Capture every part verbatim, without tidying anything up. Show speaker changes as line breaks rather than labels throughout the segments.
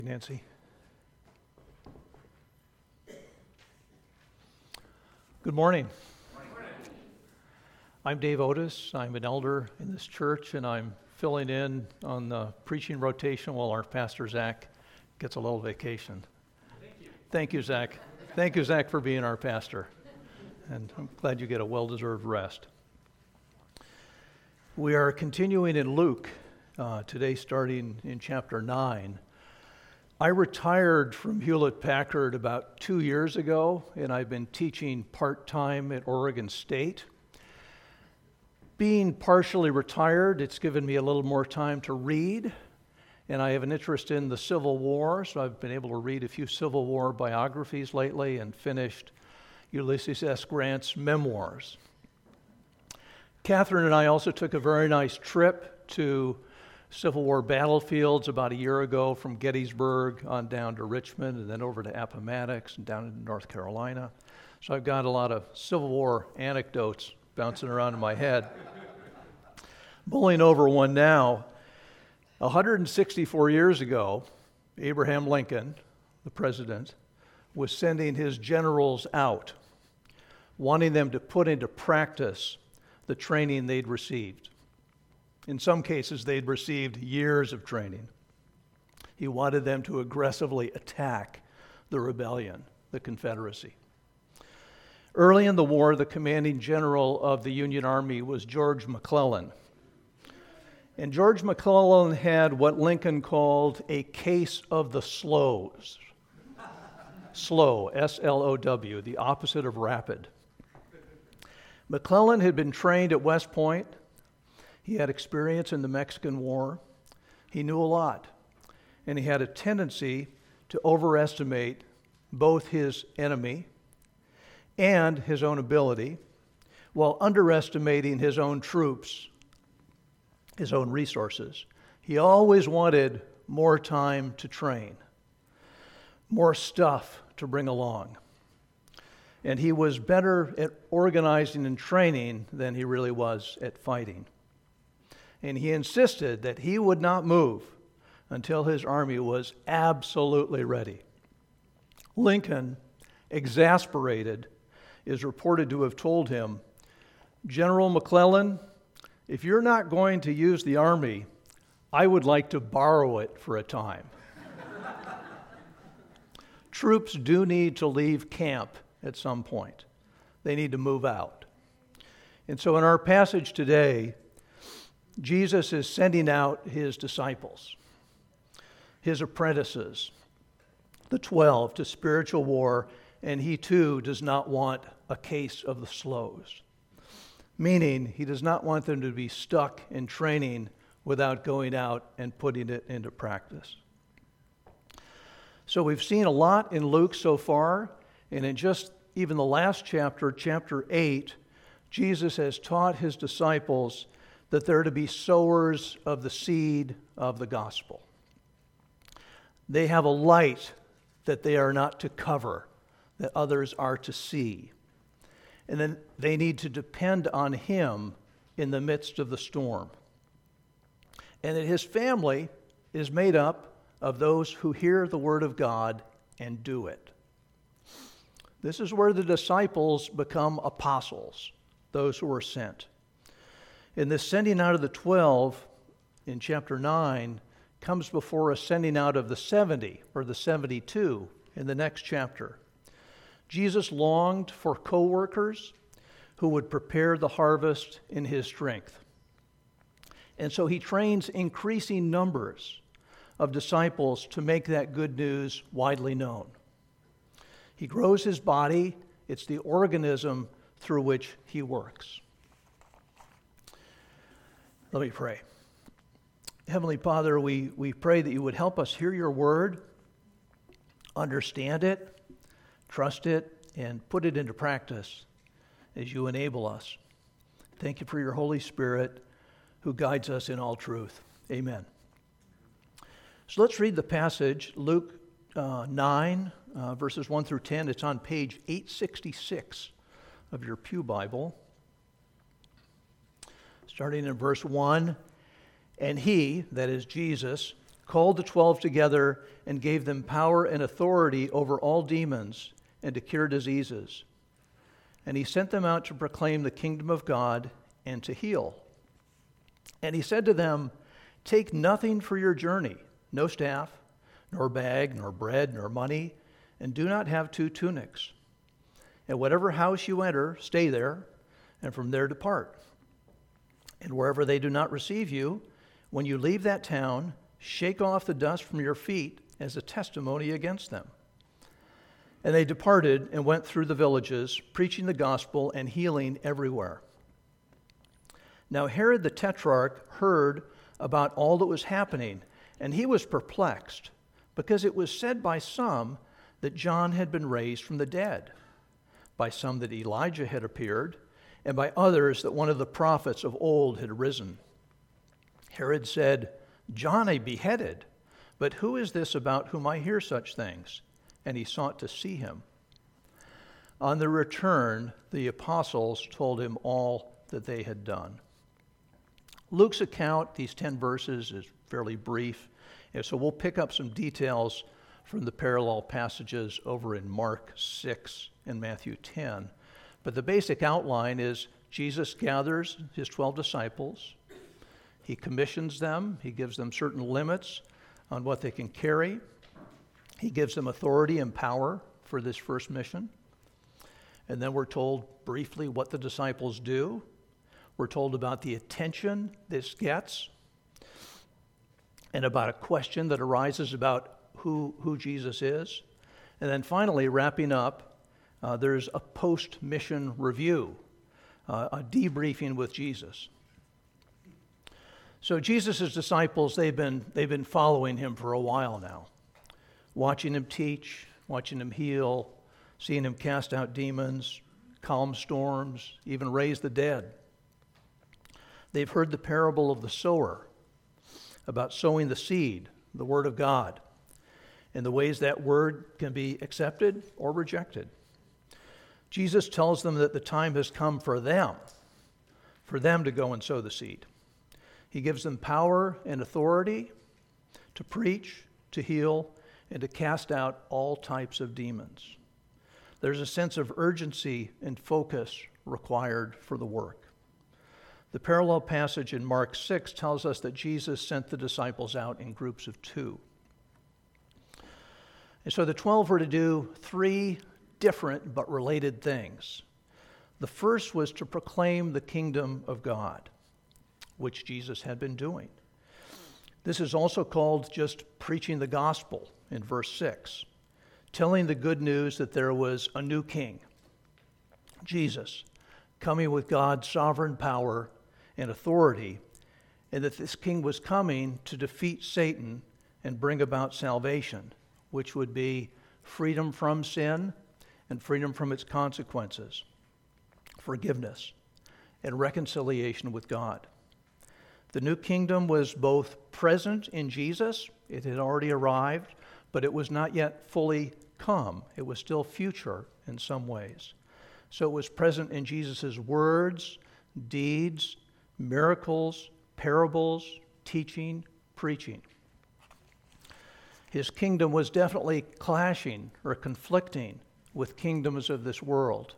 Nancy. Good morning.
Good morning.
I'm Dave Otis. I'm an elder in this church, and I'm filling in on the preaching rotation while our pastor, Zach, gets a little vacation.
Thank you.
Thank you, Zach. Thank you, Zach, for being our pastor. And I'm glad you get a well-deserved rest. We are continuing in Luke, uh, today starting in chapter nine. I retired from Hewlett-Packard about two years ago, and I've been teaching part-time at Oregon State. Being partially retired, it's given me a little more time to read, and I have an interest in the Civil War, so I've been able to read a few Civil War biographies lately and finished Ulysses S. Grant's memoirs. Catherine and I also took a very nice trip to Civil War battlefields about a year ago, from Gettysburg on down to Richmond and then over to Appomattox and down into North Carolina. So I've got a lot of Civil War anecdotes bouncing around in my head. Mulling over one now, one hundred sixty-four years ago, Abraham Lincoln, the president, was sending his generals out, wanting them to put into practice the training they'd received. In some cases, they'd received years of training. He wanted them to aggressively attack the rebellion, the Confederacy. Early in the war, the commanding general of the Union Army was George McClellan. And George McClellan had what Lincoln called a case of the slows. Slow, S L O W, the opposite of rapid. McClellan had been trained at West Point. He had experience in the Mexican War. He knew a lot, and he had a tendency to overestimate both his enemy and his own ability, while underestimating his own troops, his own resources. He always wanted more time to train, more stuff to bring along. And he was better at organizing and training than he really was at fighting. And he insisted that he would not move until his army was absolutely ready. Lincoln, exasperated, is reported to have told him, "General McClellan, if you're not going to use the army, I would like to borrow it for a time." Troops do need to leave camp at some point. They need to move out. And so in our passage today, Jesus is sending out his disciples, his apprentices, the twelve, to spiritual war, and he too does not want a case of the slows, meaning he does not want them to be stuck in training without going out and putting it into practice. So we've seen a lot in Luke so far, and in just even the last chapter, chapter eight, Jesus has taught his disciples that they're to be sowers of the seed of the gospel. They have a light that they are not to cover, that others are to see. And then they need to depend on him in the midst of the storm. And that his family is made up of those who hear the word of God and do it. This is where the disciples become apostles, those who are sent. And this sending out of the twelve in chapter nine comes before a sending out of the seventy, or the seventy-two, in the next chapter. Jesus longed for co-workers who would prepare the harvest in his strength. And so he trains increasing numbers of disciples to make that good news widely known. He grows his body. It's the organism through which he works. Let me pray. Heavenly Father, we, we pray that you would help us hear your word, understand it, trust it, and put it into practice as you enable us. Thank you for your Holy Spirit who guides us in all truth. Amen. So let's read the passage, Luke uh, nine, uh, verses one through ten. It's on page eight sixty-six of your Pew Bible. Starting in verse one, and he, that is Jesus, called the twelve together and gave them power and authority over all demons and to cure diseases. And he sent them out to proclaim the kingdom of God and to heal. And he said to them, "Take nothing for your journey, no staff, nor bag, nor bread, nor money, and do not have two tunics. And whatever house you enter, stay there, and from there depart. And wherever they do not receive you, when you leave that town, shake off the dust from your feet as a testimony against them." And they departed and went through the villages, preaching the gospel and healing everywhere. Now Herod the Tetrarch heard about all that was happening, and he was perplexed, because it was said by some that John had been raised from the dead, by some that Elijah had appeared, and by others that one of the prophets of old had risen. Herod said, "John I beheaded, but who is this about whom I hear such things?" And he sought to see him. On their return, the apostles told him all that they had done. Luke's account, these ten verses, is fairly brief, and so we'll pick up some details from the parallel passages over in Mark six and Matthew ten. But the basic outline is Jesus gathers his twelve disciples. He commissions them. He gives them certain limits on what they can carry. He gives them authority and power for this first mission. And then we're told briefly what the disciples do. We're told about the attention this gets and about a question that arises about who, who Jesus is. And then finally, wrapping up, uh, there's a post-mission review, uh, a debriefing with Jesus. So Jesus' disciples, they've been, they've been following him for a while now, watching him teach, watching him heal, seeing him cast out demons, calm storms, even raise the dead. They've heard the parable of the sower, about sowing the seed, the word of God, and the ways that word can be accepted or rejected. Jesus tells them that the time has come for them, for them to go and sow the seed. He gives them power and authority to preach, to heal, and to cast out all types of demons. There's a sense of urgency and focus required for the work. The parallel passage in Mark six tells us that Jesus sent the disciples out in groups of two. And so the twelve were to do three different but related things. The first was to proclaim the kingdom of God, which Jesus had been doing. This is also called just preaching the gospel in verse six, telling the good news that there was a new king, Jesus, coming with God's sovereign power and authority, and that this king was coming to defeat Satan and bring about salvation, which would be freedom from sin and freedom from its consequences, forgiveness, and reconciliation with God. The new kingdom was both present in Jesus, it had already arrived, but it was not yet fully come. It was still future in some ways. So it was present in Jesus' words, deeds, miracles, parables, teaching, preaching. His kingdom was definitely clashing or conflicting with kingdoms of this world.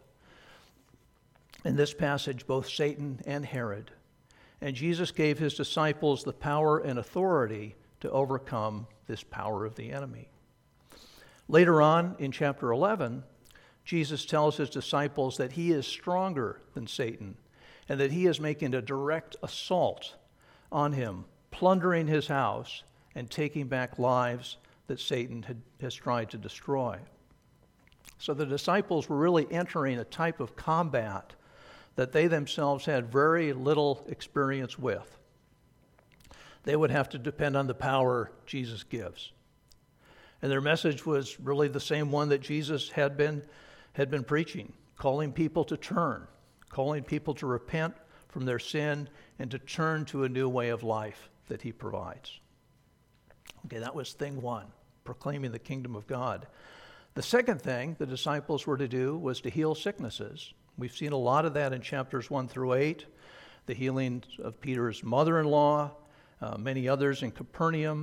In this passage, both Satan and Herod. And Jesus gave his disciples the power and authority to overcome this power of the enemy. Later on in chapter eleven, Jesus tells his disciples that he is stronger than Satan and that he is making a direct assault on him, plundering his house and taking back lives that Satan had, has tried to destroy. So the disciples were really entering a type of combat that they themselves had very little experience with. They would have to depend on the power Jesus gives. And their message was really the same one that Jesus had been, had been preaching, calling people to turn, calling people to repent from their sin and to turn to a new way of life that he provides. Okay, that was thing one, proclaiming the kingdom of God. The second thing the disciples were to do was to heal sicknesses. We've seen a lot of that in chapters one through eight, the healing of Peter's mother-in-law, uh, many others in Capernaum,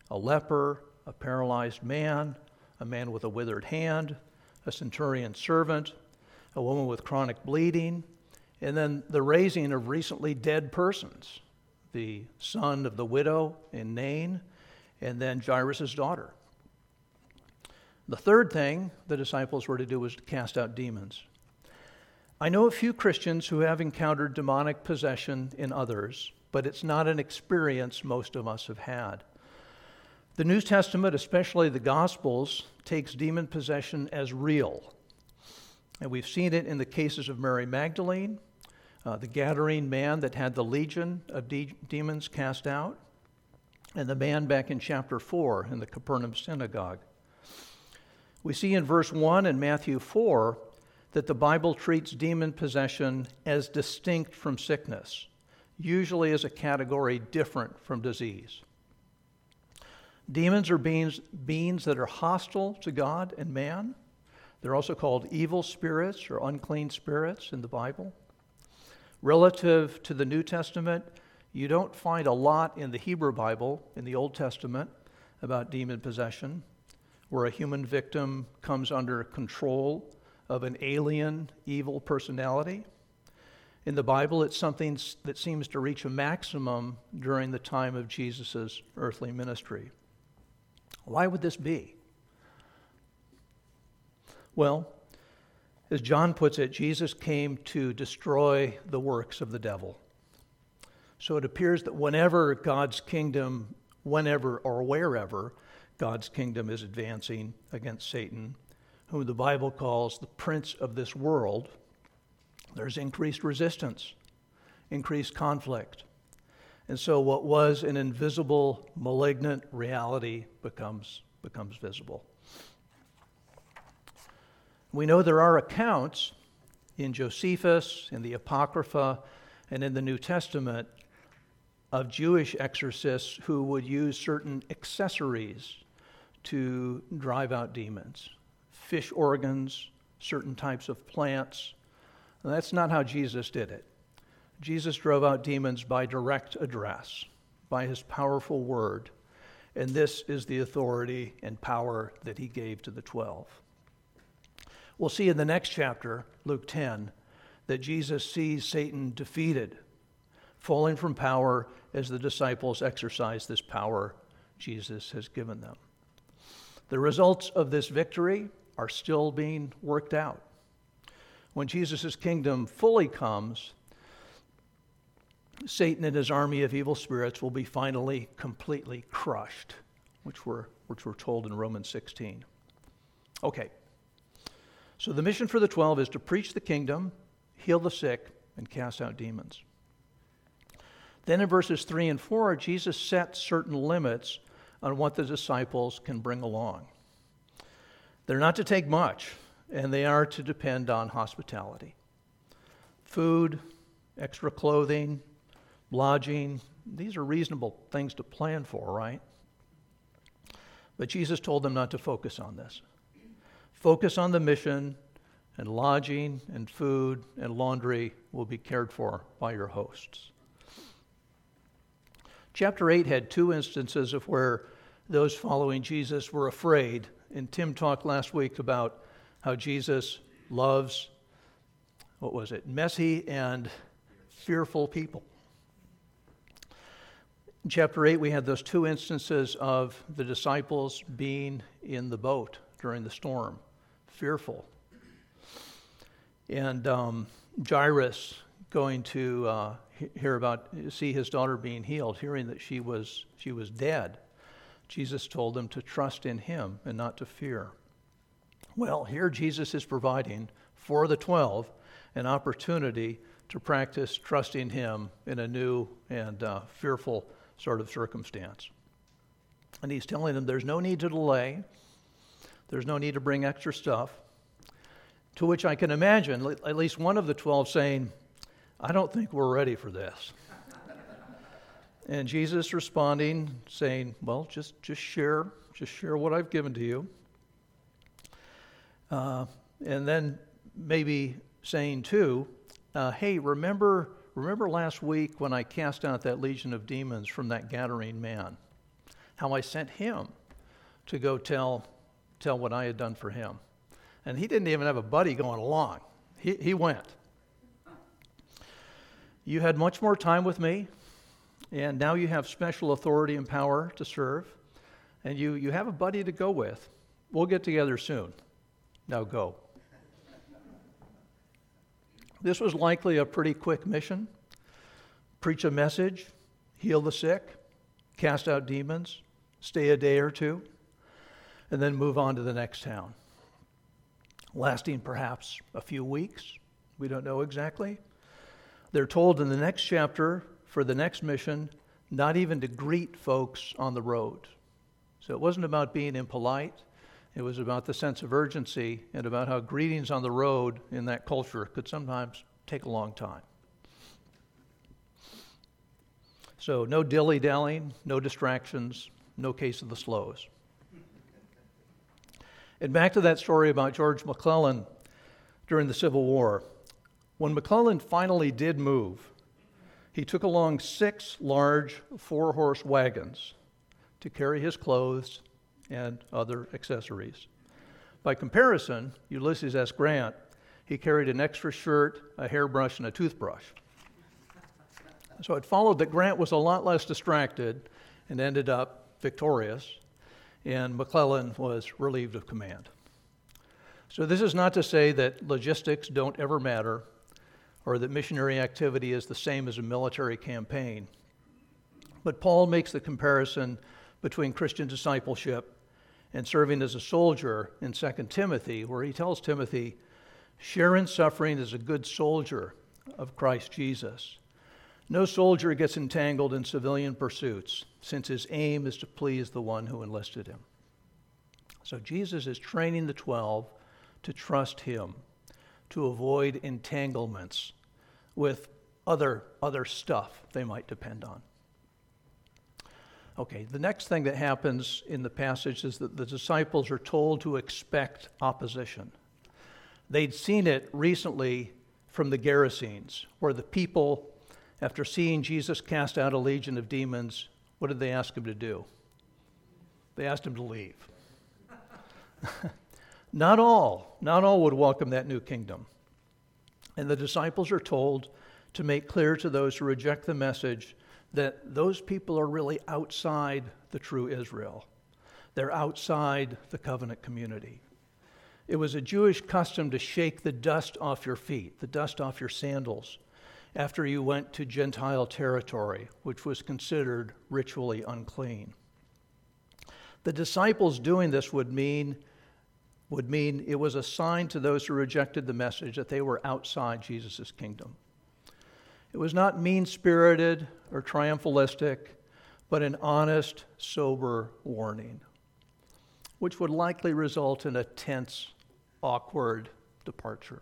a leper, a paralyzed man, a man with a withered hand, a centurion's servant, a woman with chronic bleeding, and then the raising of recently dead persons, the son of the widow in Nain, and then Jairus' daughter. The third thing the disciples were to do was to cast out demons. I know a few Christians who have encountered demonic possession in others, but it's not an experience most of us have had. The New Testament, especially the Gospels, takes demon possession as real. And we've seen it in the cases of Mary Magdalene, uh, the Gadarene man that had the legion of de- demons cast out, and the man back in chapter four in the Capernaum synagogue. We see in verse one in Matthew four that the Bible treats demon possession as distinct from sickness, usually as a category different from disease. Demons are beings, beings that are hostile to God and man. They're also called evil spirits or unclean spirits in the Bible. Relative to the New Testament, you don't find a lot in the Hebrew Bible, in the Old Testament, about demon possession, where a human victim comes under control of an alien, evil personality. In the Bible, it's something that seems to reach a maximum during the time of Jesus' earthly ministry. Why would this be? Well, as John puts it, Jesus came to destroy the works of the devil. So it appears that whenever God's kingdom, whenever or wherever God's kingdom is advancing against Satan, whom the Bible calls the prince of this world, there's increased resistance, increased conflict. And so what was an invisible, malignant reality becomes, becomes visible. We know there are accounts in Josephus, in the Apocrypha, and in the New Testament of Jewish exorcists who would use certain accessories to drive out demons. Fish organs, certain types of plants. And that's not how Jesus did it. Jesus drove out demons by direct address, by his powerful word. And this is the authority and power that he gave to the twelve. We'll see in the next chapter, Luke ten, that Jesus sees Satan defeated, falling from power as the disciples exercise this power Jesus has given them. The results of this victory are still being worked out. When Jesus' kingdom fully comes, Satan and his army of evil spirits will be finally completely crushed, which we're, which we're told in Romans sixteen. Okay, so the mission for the twelve is to preach the kingdom, heal the sick, and cast out demons. Then in verses three and four, Jesus sets certain limits on what the disciples can bring along. They're not to take much, and they are to depend on hospitality. Food, extra clothing, lodging, these are reasonable things to plan for, right? But Jesus told them not to focus on this. Focus on the mission, and lodging and food and laundry will be cared for by your hosts. Chapter eight had two instances of where those following Jesus were afraid. And Tim talked last week about how Jesus loves, what was it, messy and fearful people. In chapter eight, we had those two instances of the disciples being in the boat during the storm, fearful. And um, Jairus going to uh, hear about, see his daughter being healed, hearing that she was she was dead. Jesus told them to trust in him and not to fear. Well, here Jesus is providing for the twelve an opportunity to practice trusting him in a new and uh, fearful sort of circumstance. And he's telling them there's no need to delay. There's no need to bring extra stuff. To which I can imagine at least one of the twelve saying, I don't think we're ready for this. And Jesus responding, saying, well, just, just share, just share what I've given to you. Uh, and then maybe saying too, uh, hey, remember, remember last week when I cast out that legion of demons from that Gadarene man? how I sent him to go tell, tell what I had done for him. And he didn't even have a buddy going along. He, he went. You had much more time with me, and now you have special authority and power to serve, and you, you have a buddy to go with. We'll get together soon. Now go. This was likely a pretty quick mission. Preach a message, heal the sick, cast out demons, stay a day or two, and then move on to the next town. Lasting perhaps a few weeks. We don't know exactly. They're told in the next chapter for the next mission not even to greet folks on the road. So it wasn't about being impolite. It was about the sense of urgency and about how greetings on the road in that culture could sometimes take a long time. So no dilly-dallying, no distractions, no case of the slows. And back to that story about George McClellan during the Civil War. When McClellan finally did move, he took along six large four-horse wagons to carry his clothes and other accessories. By comparison, Ulysses S. Grant, he carried an extra shirt, a hairbrush, and a toothbrush. So it followed that Grant was a lot less distracted and ended up victorious, and McClellan was relieved of command. So this is not to say that logistics don't ever matter or that missionary activity is the same as a military campaign. But Paul makes the comparison between Christian discipleship and serving as a soldier in Second Timothy, where he tells Timothy, share in suffering as a good soldier of Christ Jesus. No soldier gets entangled in civilian pursuits, since his aim is to please the one who enlisted him. So Jesus is training the twelve to trust him, to avoid entanglements with other, other stuff they might depend on. Okay, the next thing that happens in the passage is that the disciples are told to expect opposition. They'd seen it recently from the Gerasenes, where the people, after seeing Jesus cast out a legion of demons, what did they ask him to do? They asked him to leave. Not all, not all would welcome that new kingdom. And the disciples are told to make clear to those who reject the message that those people are really outside the true Israel. They're outside the covenant community. It was a Jewish custom to shake the dust off your feet, the dust off your sandals, after you went to Gentile territory, which was considered ritually unclean. The disciples doing this would mean, would mean it was a sign to those who rejected the message that they were outside Jesus' kingdom. It was not mean-spirited or triumphalistic, but an honest, sober warning, which would likely result in a tense, awkward departure.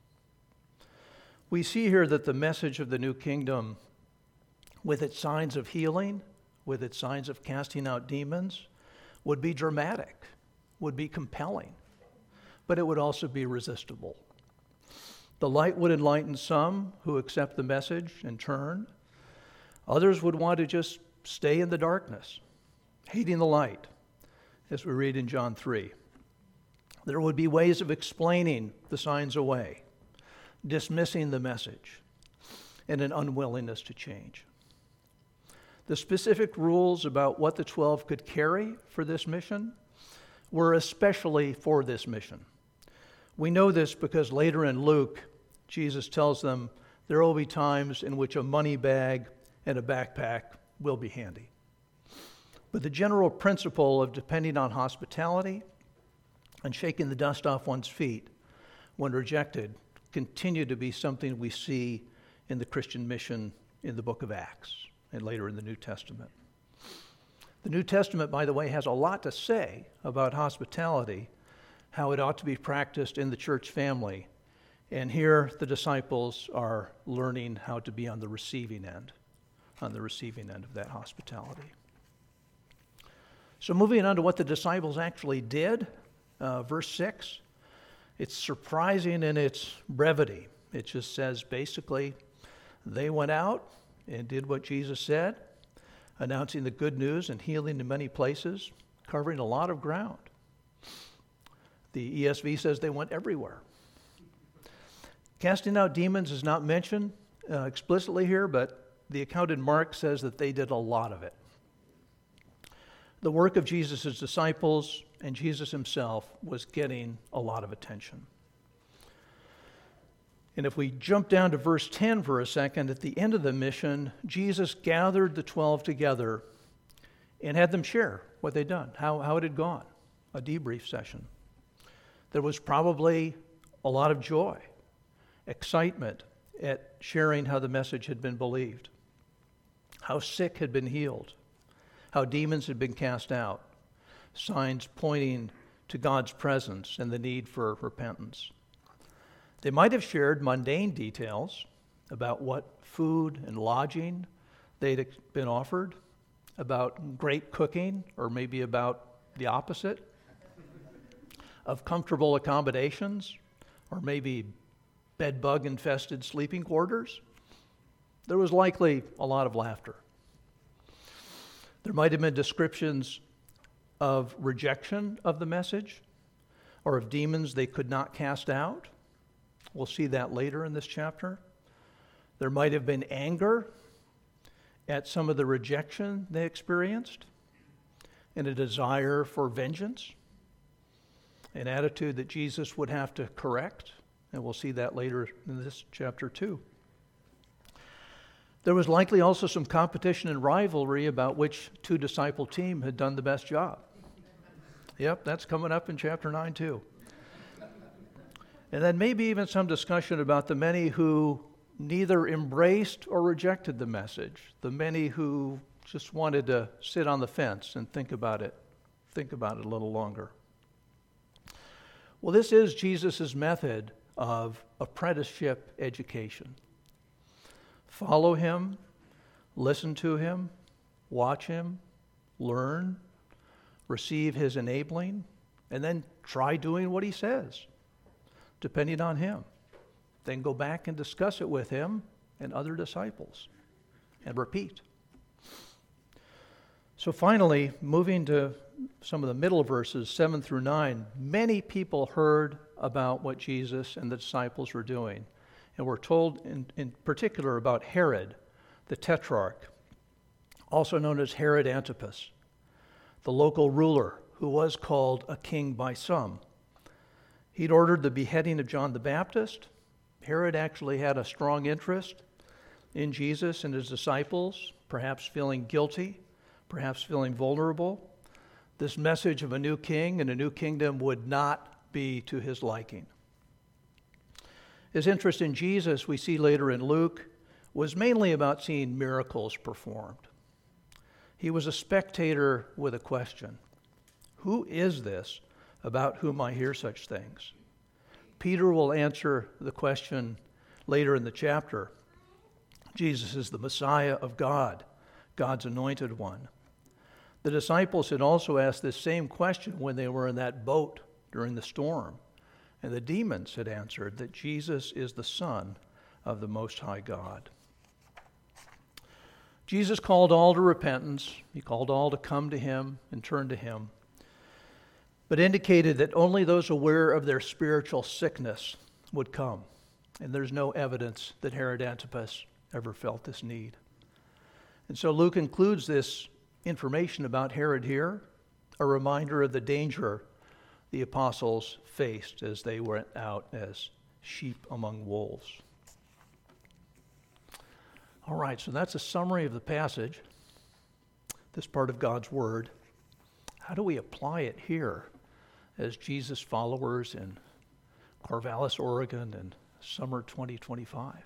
We see here that the message of the new kingdom, with its signs of healing, with its signs of casting out demons, would be dramatic, would be compelling, but it would also be resistible. The light would enlighten some who accept the message and turn. Others would want to just stay in the darkness, hating the light, as we read in John three. There would be ways of explaining the signs away, dismissing the message, and an unwillingness to change. The specific rules about what the twelve could carry for this mission were especially for this mission. We know this because later in Luke, Jesus tells them there will be times in which a money bag and a backpack will be handy. But the general principle of depending on hospitality and shaking the dust off one's feet when rejected continue to be something we see in the Christian mission in the book of Acts and later in the New Testament. The New Testament, by the way, has a lot to say about hospitality, how it ought to be practiced in the church family. And here the disciples are learning how to be on the receiving end, on the receiving end of that hospitality. So moving on to what the disciples actually did, uh, verse six, it's surprising in its brevity. It just says basically they went out and did what Jesus said. announcing the good news and healing in many places, covering a lot of ground. The E S V says they went everywhere. Casting out demons is not mentioned uh, explicitly here, but the account in Mark says that they did a lot of it. The work of Jesus' disciples and Jesus himself was getting a lot of attention. And if we jump down to verse ten for a second, at the end of the mission, Jesus gathered the twelve together and had them share what they'd done, how, how it had gone, a debrief session. There was probably a lot of joy, excitement at sharing how the message had been believed, how sick had been healed, how demons had been cast out, signs pointing to God's presence and the need for repentance. They might have shared mundane details about what food and lodging they'd been offered, about great cooking, or maybe about the opposite, of comfortable accommodations, or maybe bed-bug-infested sleeping quarters. There was likely a lot of laughter. There might have been descriptions of rejection of the message, or of demons they could not cast out. We'll see that later in this chapter. There might have been anger at some of the rejection they experienced, and a desire for vengeance, an attitude that Jesus would have to correct, and we'll see that later in this chapter too. There was likely also some competition and rivalry about which two disciple team had done the best job. Yep, that's coming up in chapter nine too. And then maybe even some discussion about the many who neither embraced or rejected the message, the many who just wanted to sit on the fence and think about it, think about it a little longer. Well, this is Jesus' method of apprenticeship education. Follow him, listen to him, watch him, learn, receive his enabling, and then try doing what he says, depending on him. Then go back and discuss it with him and other disciples, and repeat. So finally, moving to some of the middle verses, seven through nine, many people heard about what Jesus and the disciples were doing. And we're told in, in particular about Herod, the Tetrarch, also known as Herod Antipas, the local ruler who was called a king by some. He'd ordered the beheading of John the Baptist. Herod actually had a strong interest in Jesus and his disciples, perhaps feeling guilty, perhaps feeling vulnerable. This message of a new king and a new kingdom would not be to his liking. His interest in Jesus, we see later in Luke, was mainly about seeing miracles performed. He was a spectator with a question. Who is this about whom I hear such things? Peter will answer the question later in the chapter. Jesus is the Messiah of God, God's anointed one. The disciples had also asked this same question when they were in that boat during the storm. And the demons had answered that Jesus is the Son of the Most High God. Jesus called all to repentance. He called all to come to him and turn to him, but indicated that only those aware of their spiritual sickness would come. And there's no evidence that Herod Antipas ever felt this need. And so Luke includes this information about Herod here, a reminder of the danger the apostles faced as they went out as sheep among wolves. All right, so that's a summary of the passage, this part of God's Word. How do we apply it here as Jesus followers in Corvallis, Oregon in summer twenty twenty-five?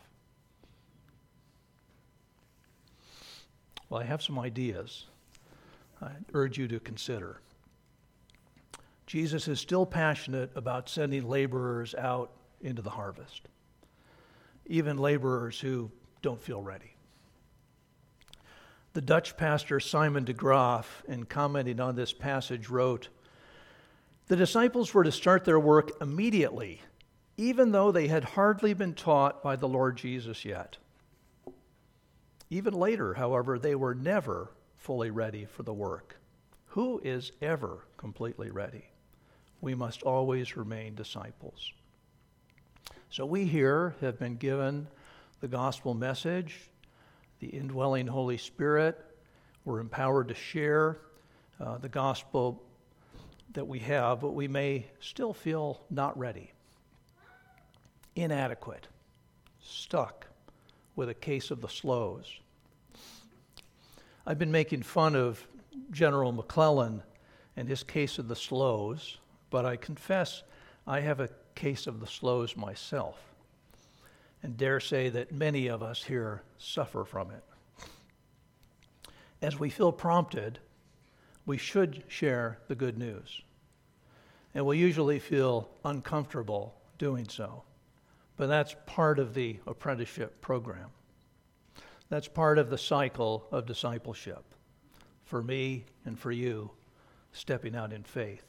Well, I have some ideas I urge you to consider. Jesus is still passionate about sending laborers out into the harvest, even laborers who don't feel ready. The Dutch pastor Simon de Graaf, in commenting on this passage, wrote, "The disciples were to start their work immediately, even though they had hardly been taught by the Lord Jesus yet. Even later, however, they were never fully ready for the work. Who is ever completely ready? We must always remain disciples. So we here have been given the gospel message, the indwelling Holy Spirit. We're empowered to share uh, the gospel that we have, but we may still feel not ready, inadequate, stuck with a case of the slows. I've been making fun of General McClellan and his case of the slows, but I confess I have a case of the slows myself, and dare say that many of us here suffer from it. As we feel prompted, we should share the good news, and we usually feel uncomfortable doing so, but that's part of the apprenticeship program. That's part of the cycle of discipleship, for me and for you, stepping out in faith.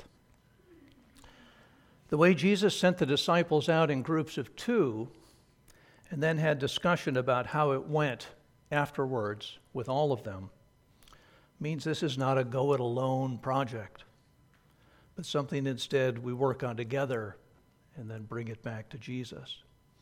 The way Jesus sent the disciples out in groups of two and then had discussion about how it went afterwards with all of them means this is not a go-it-alone project, but something instead we work on together and then bring it back to Jesus.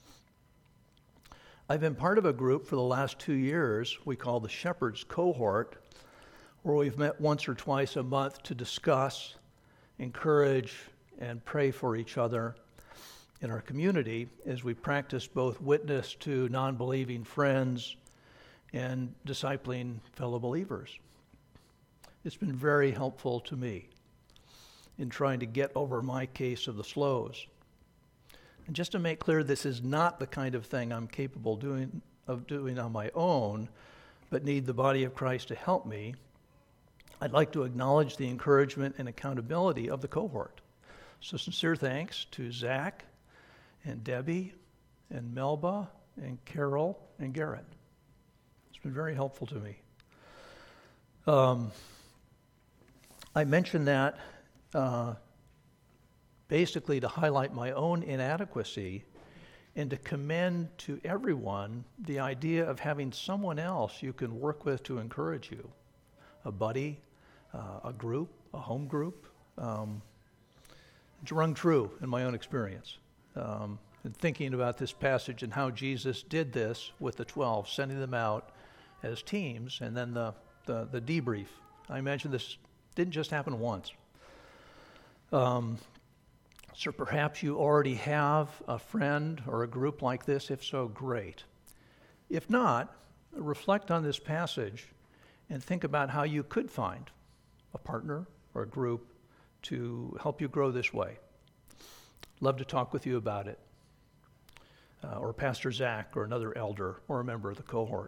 I've been part of a group for the last two years we call the Shepherd's Cohort, where we've met once or twice a month to discuss, encourage, and pray for each other in our community as we practice both witness to non-believing friends and discipling fellow believers. It's been very helpful to me in trying to get over my case of the slows. And just to make clear, this is not the kind of thing I'm capable doing, of doing on my own, but need the body of Christ to help me. I'd like to acknowledge the encouragement and accountability of the cohort. So sincere thanks to Zach and Debbie and Melba and Carol and Garrett. It's been very helpful to me. Um, I mentioned that uh, basically to highlight my own inadequacy and to commend to everyone the idea of having someone else you can work with to encourage you, a buddy, uh, a group, a home group. Um, it's rung true in my own experience. Um, and thinking about this passage and how Jesus did this with the twelve, sending them out as teams, and then the, the, the debrief. I imagine this didn't just happen once. Um, so perhaps you already have a friend or a group like this. If so, great. If not, reflect on this passage and think about how you could find a partner or a group to help you grow this way. Love to talk with you about it. Uh, or Pastor Zach or another elder or a member of the cohort.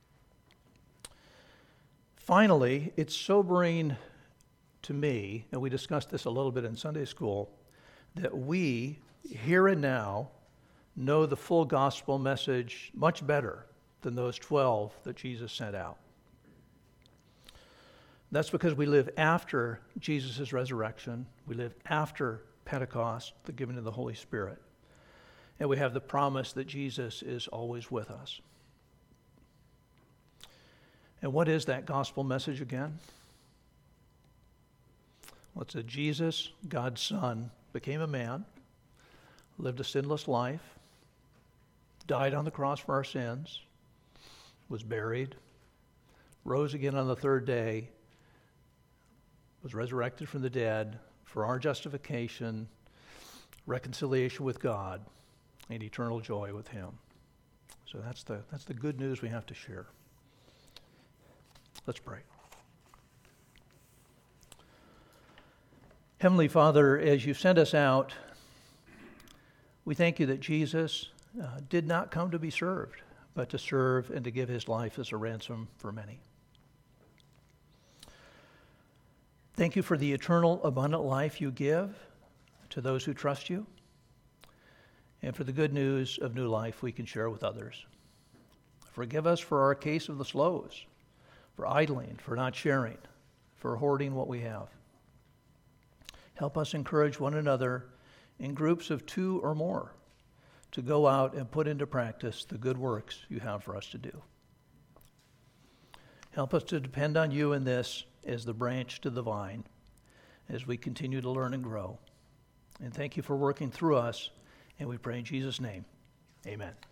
Finally, it's sobering to me, and we discussed this a little bit in Sunday school, that we, here and now, know the full gospel message much better than those twelve that Jesus sent out. That's because we live after Jesus' resurrection. We live after Pentecost, the giving of the Holy Spirit. And we have the promise that Jesus is always with us. And what is that gospel message again? Well, it's that Jesus, God's Son, became a man, lived a sinless life, died on the cross for our sins, was buried, rose again on the third day, was resurrected from the dead for our justification, reconciliation with God, and eternal joy with Him. So that's the that's the good news we have to share. Let's pray. Heavenly Father, as you sent us out, we thank you that Jesus uh, did not come to be served, but to serve and to give his life as a ransom for many. Thank you for the eternal, abundant life you give to those who trust you, and for the good news of new life we can share with others. Forgive us for our case of the slows, for idling, for not sharing, for hoarding what we have. Help us encourage one another in groups of two or more to go out and put into practice the good works you have for us to do. Help us to depend on you in this as the branch to the vine, as we continue to learn and grow. And thank you for working through us, and we pray in Jesus' name. Amen.